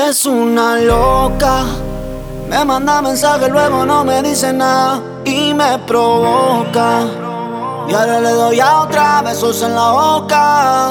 Es una loca, me manda mensajes, luego no me dice nada y me provoca. Y ahora le doy a otra, besos en la boca.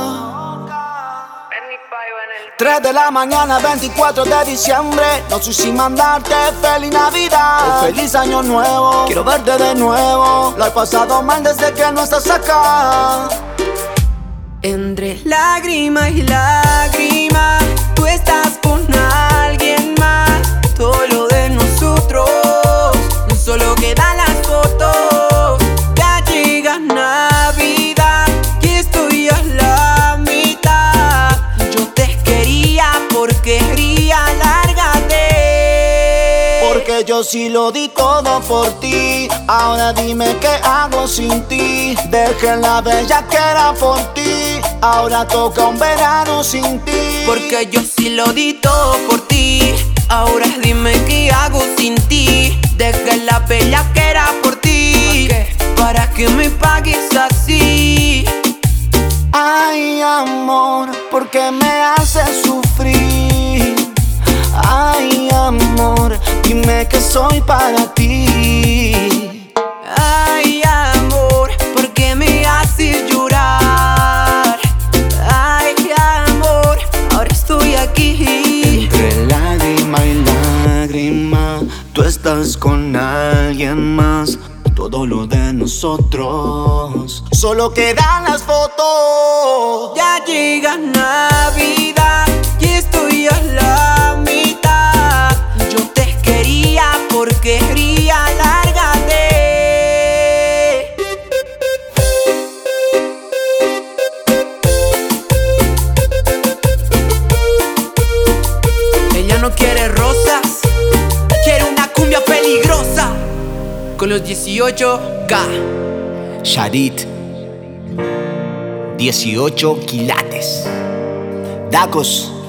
3 de la mañana, 24 de diciembre. No sé si mandarte feliz Navidad o feliz año nuevo. Quiero verte de nuevo. Lo he pasado mal desde que no estás acá. Entre lágrima y lágrima, tú estás con alguien más. Todo lo de nosotros, solo quedan las fotos. Ya llega Navidad y estoy a la mitad. Yo te quería porque quería, lárgate. Porque yo sí lo di todo por ti. Ahora dime qué hago sin ti. Dejé la bellaquera por ti. Ahora toca un verano sin ti. Porque yo sí lo di todo por ti. Ahora dime qué hago sin ti. Dejé la bellaquera por ti. ¿Para qué me pagues así? Ay, amor, ¿por qué me haces sufrir? Ay, amor, dime que soy para ti. Ay, amor, ¿por qué me haces llorar? Ay, amor, ahora estoy aquí. Entre lágrima y lágrima, tú estás con alguien más. Todo lo de nosotros solo quedan las fotos. Ya llega Navidad y estoy a la mitad. Yo te quería porque quería, lárgate. Ella no quiere rosas, quiere una cumbia peligrosa. Con los 18K. Sharit, 18 quilates. Dacos.